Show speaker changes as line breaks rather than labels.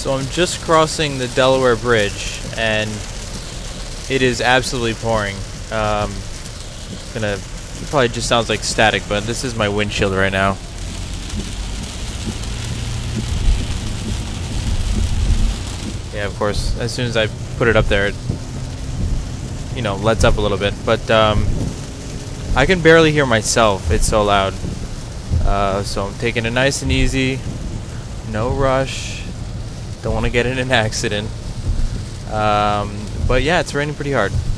So I'm just crossing the Delaware Bridge, and it is absolutely pouring. It probably just sounds like static, but this is my windshield right now. Yeah, of course, as soon as I put it up there, it, lets up a little bit. But I can barely hear myself. It's so loud. So I'm taking it nice and easy. No rush. Don't want to get in an accident. But yeah, it's raining pretty hard.